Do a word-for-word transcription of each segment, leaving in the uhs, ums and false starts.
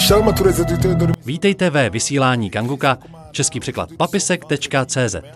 Vítejte ve vysílání Kanguka, český překlad papisek tečka cé zet.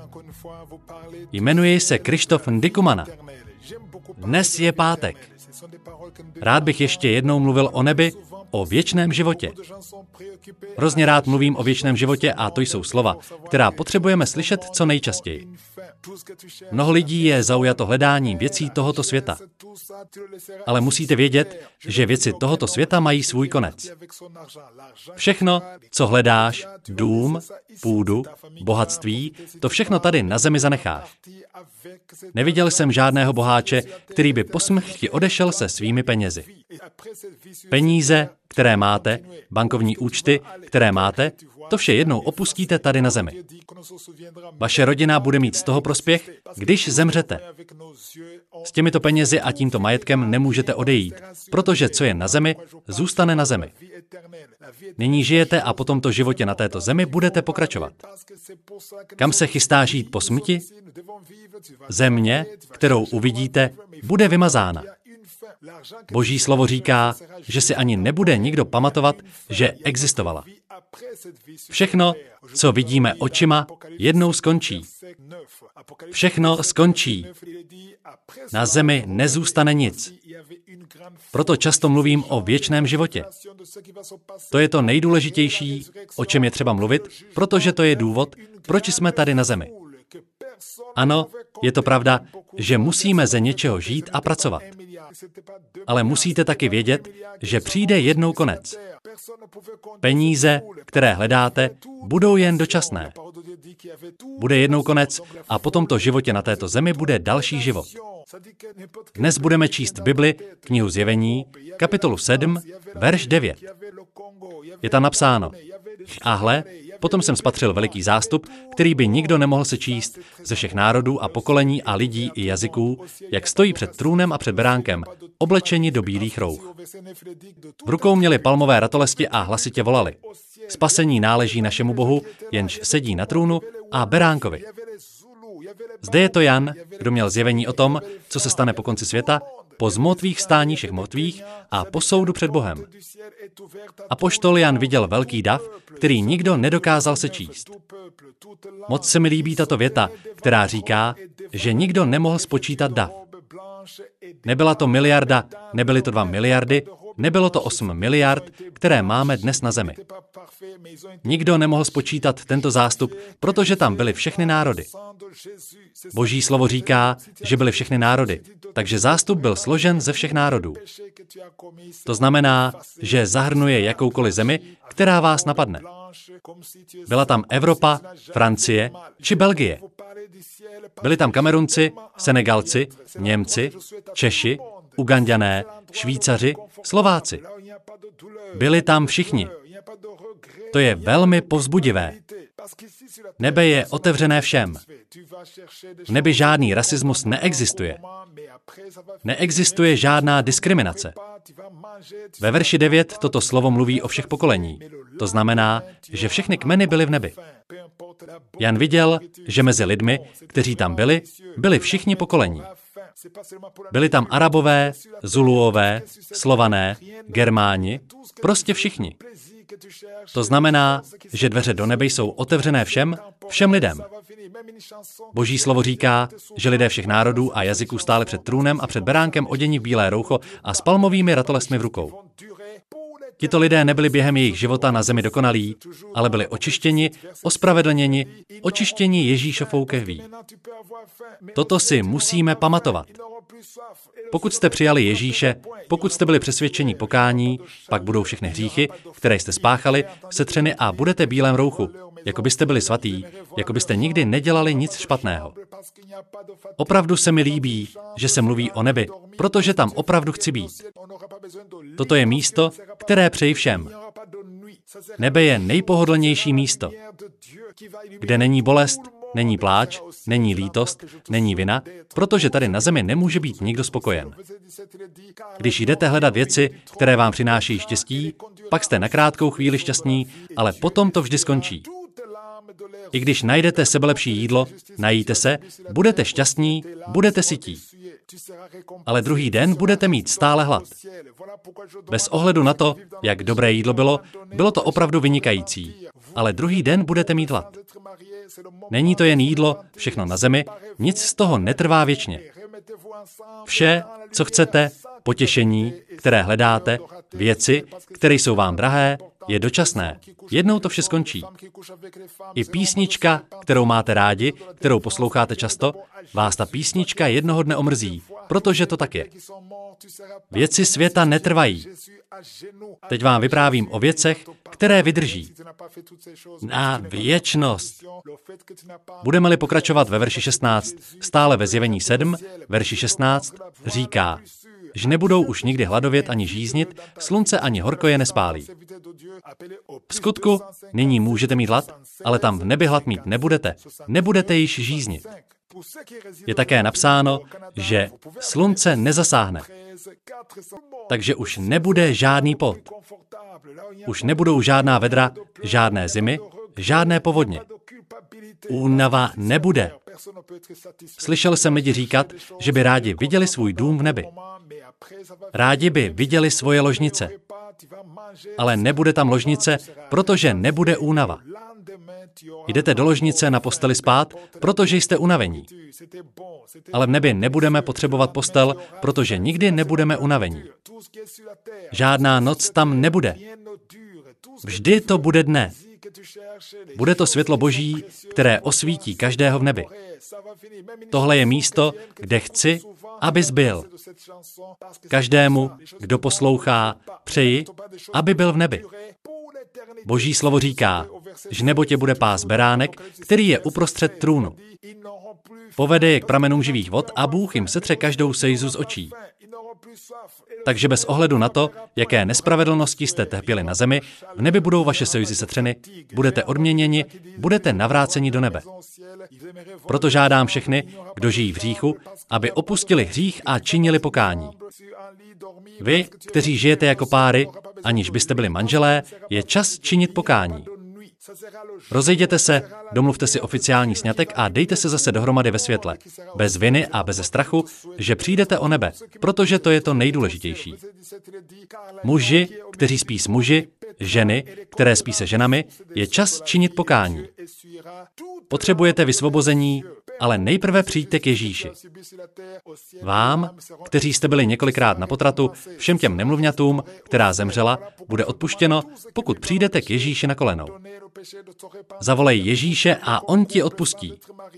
Jmenuji se Krištof Ndikumana. Dnes je pátek. Rád bych ještě jednou mluvil o nebi, o věčném životě. Hrozně rád mluvím o věčném životě a to jsou slova, která potřebujeme slyšet co nejčastěji. Mnoho lidí je zaujato hledáním věcí tohoto světa. Ale musíte vědět, že věci tohoto světa mají svůj konec. Všechno, co hledáš, dům, půdu, bohatství, to všechno tady na zemi zanecháš. Neviděl jsem žádného boháče, který by po smrti odešel se svými penězi. Peníze, které máte, bankovní účty, které máte, to vše jednou opustíte tady na zemi. Vaše rodina bude mít z toho prospěch, když zemřete. S těmito penězi a tímto majetkem nemůžete odejít, protože co je na zemi, zůstane na zemi. Nyní žijete a po tomto životě na této zemi budete pokračovat. Kam se chystáš jít po smrti? Země, kterou uvidíte, bude vymazána. Boží slovo říká, že si ani nebude nikdo pamatovat, že existovala. Všechno, co vidíme očima, jednou skončí. Všechno skončí. Na zemi nezůstane nic. Proto často mluvím o věčném životě. To je to nejdůležitější, o čem je třeba mluvit, protože to je důvod, proč jsme tady na zemi. Ano, je to pravda, že musíme ze něčeho žít a pracovat. Ale musíte taky vědět, že přijde jednou konec. Peníze, které hledáte, budou jen dočasné. Bude jednou konec a po tomto životě na této zemi bude další život. Dnes budeme číst Bibli, knihu Zjevení, kapitolu sedm, verš devět. Je tam napsáno: A hle, potom jsem spatřil veliký zástup, který by nikdo nemohl sečíst, ze všech národů a pokolení a lidí i jazyků, jak stojí před trůnem a před beránkem, oblečeni do bílých rouch. V rukou měli palmové ratolesti a hlasitě volali: Spasení náleží našemu Bohu, jenž sedí na trůnu, a beránkovi. Zde je to Jan, kdo měl zjevení o tom, co se stane po konci světa, po zmrtvých vstání všech mrtvých a po soudu před Bohem. Apoštol Jan viděl velký dav, který nikdo nedokázal sečíst. Moc se mi líbí tato věta, která říká, že nikdo nemohl spočítat dav. Nebyla to miliarda, nebyly to dva miliardy, nebylo to osm miliard, které máme dnes na zemi. Nikdo nemohl spočítat tento zástup, protože tam byly všechny národy. Boží slovo říká, že byly všechny národy, takže zástup byl složen ze všech národů. To znamená, že zahrnuje jakoukoliv zemi, která vás napadne. Byla tam Evropa, Francie či Belgie. Byli tam Kamerunci, Senegalci, Němci, Češi, Uganďané, Švýcaři, Slováci. Byli tam všichni. To je velmi povzbudivé. Nebe je otevřené všem. V nebi žádný rasismus neexistuje. Neexistuje žádná diskriminace. Ve verši devět toto slovo mluví o všech pokolení. To znamená, že všechny kmeny byly v nebi. Jan viděl, že mezi lidmi, kteří tam byli, byli všichni pokolení. Byli tam Arabové, Zuluové, Slované, Germáni, prostě všichni. To znamená, že dveře do nebe jsou otevřené všem, všem lidem. Boží slovo říká, že lidé všech národů a jazyků stáli před trůnem a před beránkem oděni v bílé roucho a s palmovými ratolestmi v rukou. Tito lidé nebyli během jejich života na zemi dokonalí, ale byli očištěni, ospravedlněni, očištěni Ježíšovou krví. Toto si musíme pamatovat. Pokud jste přijali Ježíše, pokud jste byli přesvědčeni pokání, pak budou všechny hříchy, které jste spáchali, setřeny a budete v bílém rouchu, jako byste byli svatý, jako byste nikdy nedělali nic špatného. Opravdu se mi líbí, že se mluví o nebi, protože tam opravdu chci být. Toto je místo, které přeji všem. Nebe je nejpohodlnější místo, kde není bolest, není pláč, není lítost, není vina, protože tady na zemi nemůže být nikdo spokojen. Když jdete hledat věci, které vám přináší štěstí, pak jste na krátkou chvíli šťastní, ale potom to vždy skončí. I když najdete sebelepší jídlo, najíte se, budete šťastní, budete sytí. ale druhý den budete mít stále hlad. Bez ohledu na to, jak dobré jídlo bylo, bylo to opravdu vynikající, ale druhý den budete mít hlad. Není to jen jídlo, všechno na zemi, nic z toho netrvá věčně. Vše, co chcete, potěšení, které hledáte, věci, které jsou vám drahé, je dočasné. Jednou to vše skončí. I písnička, kterou máte rádi, kterou posloucháte často, vás ta písnička jednoho dne omrzí, protože to tak je. Věci světa netrvají. Teď vám vyprávím o věcech, které vydrží. Na věčnost. Budeme-li pokračovat ve verši šestnáct, stále ve Zjevení sedm, verši šestnáct, říká, že nebudou už nikdy hladovět ani žíznit, slunce ani horko je nespálí. V skutku, nyní můžete mít hlad, ale tam v nebi hlad mít nebudete. Nebudete již žíznit. Je také napsáno, že slunce nezasáhne. Takže už nebude žádný pot. Už nebudou žádná vedra, žádné zimy, žádné povodně. Únava nebude. Slyšel jsem lidi říkat, že by rádi viděli svůj dům v nebi. Rádi by viděli svoje ložnice. Ale nebude tam ložnice, protože nebude únava. Jdete do ložnice na posteli spát, protože jste unavení. Ale v nebi nebudeme potřebovat postel, protože nikdy nebudeme unavení. Žádná noc tam nebude. Vždy to bude dne. Bude to světlo Boží, které osvítí každého v nebi. Tohle je místo, kde chci, abys byl. Každému, kdo poslouchá, přeji, aby byl v nebi. Boží slovo říká, že nebo tě bude pás beránek, který je uprostřed trůnu. Povede je k pramenům živých vod a Bůh jim setře každou sejzu z očí. Takže bez ohledu na to, jaké nespravedlnosti jste trpěli na zemi, v nebi budou vaše sejzy setřeny, budete odměněni, budete navráceni do nebe. Proto žádám všechny, kdo žijí v hříchu, aby opustili hřích a činili pokání. Vy, kteří žijete jako páry, aniž byste byli manželé, je čas činit pokání. Rozejděte se, domluvte si oficiální sňatek a dejte se zase dohromady ve světle. Bez viny a bez strachu, že přijdete o nebe, protože to je to nejdůležitější. Muži, kteří spí s muži, ženy, které spí se ženami, je čas činit pokání. Potřebujete vysvobození, ale nejprve přijďte k Ježíši. Vám, kteří jste byli několikrát na potratu, všem těm nemluvňatům, která zemřela, bude odpuštěno, pokud přijdete k Ježíši na kolenou. Zavolej Ježíše a on ti odpustí.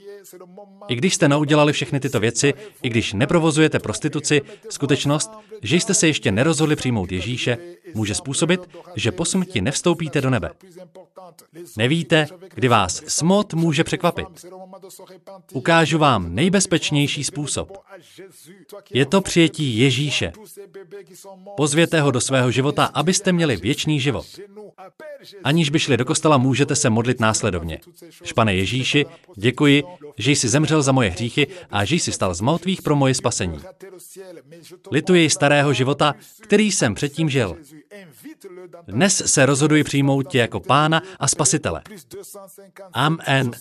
I když jste neudělali všechny tyto věci, i když neprovozujete prostituci, skutečnost, že jste se ještě nerozhodli přijmout Ježíše, může způsobit, že po smrti nevstoupíte do nebe. Nevíte, kdy vás smrt může překvapit. Ukážu vám nejbezpečnější způsob. Je to přijetí Ježíše. Pozvěte ho do svého života, abyste měli věčný život. Aniž by šli do kostela, můžete se modlit následovně. Pane Ježíši, děkuji, že jsi zemřel za moje hříchy a že jsi stal z mrtvých pro moje spasení. Lituji starého života, který jsem předtím žil. Dnes se rozhoduji přijmout tě jako Pána a Spasitele. Amen.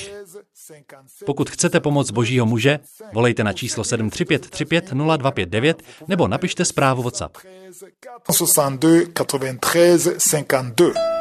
Pokud chcete pomoc Božího muže, volejte na číslo sedm tři pět tři pět nula dva pět devět nebo napište zprávu WhatsApp. soixante-deux quatre-vingt-treize cinquante-deux